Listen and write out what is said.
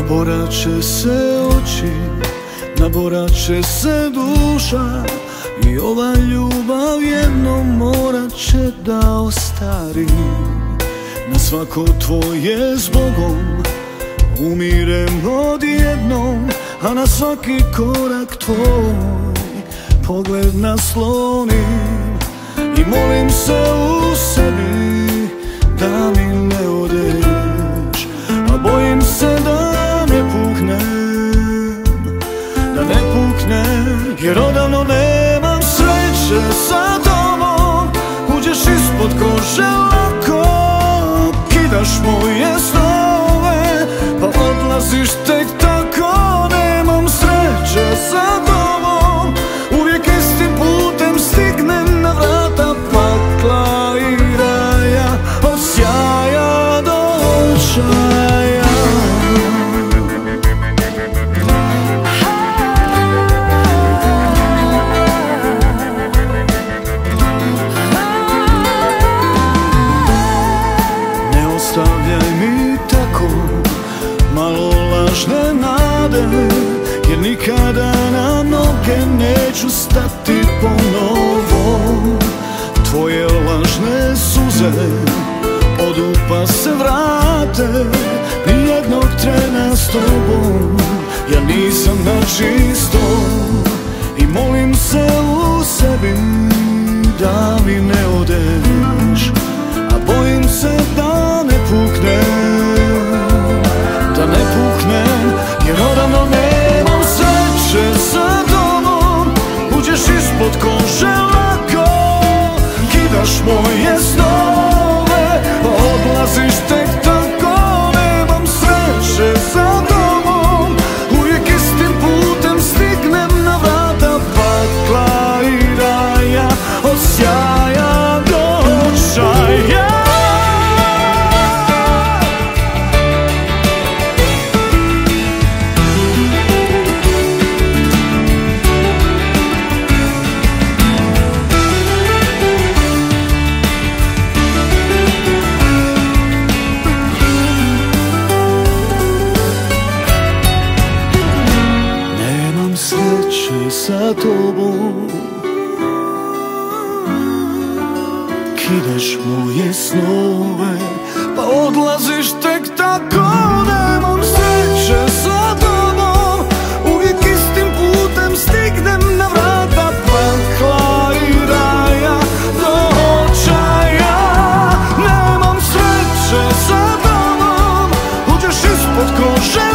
naborat će se oči, naborat će se duša, i ova ljubav jednom morat će da ostari. Na svako tvoje zbogom umirem odjednom, a na svaki korak tvoj pogled naslonim i molim se u sebi da mi ne odeš, a bojim se da ne puknem, da ne puknem, jer odavno nemam sreće sa tobom. Uđeš ispod kože lako, kidaš moje snove, pa odlaziš tek tako. Nemam sreće sa tobom, uvijek istim putem stignem na vrata pakla i raja, od sjaja do očaja. Ne ostavljaj mi tako malo lažne nade, jer nikada na noge neću stati ponovo. Tvoje lažne suze odu pa se vrate, nijednog trena s tobom ja nisam na čisto, i molim se u sebi da mi ne odeš, a bojim se da ne puknem, da ne puknem, jer odavno nemam sreće sa tobom. Uđeš ispod kože lako, kidaš moje snove, pa odlaziš tek tako. Nemam sreće sa tobom, uvijek istim putem stignem na vrata pakla i raja, od sjaja do očaja. Sa tobom kidaš moje snove, pa odlaziš tek tako. Nemam sreće sa tobom, uvijek istim putem stignem na vrata pakla i raja, do očaja. Nemam sreće sa tobom, uđeš ispod kože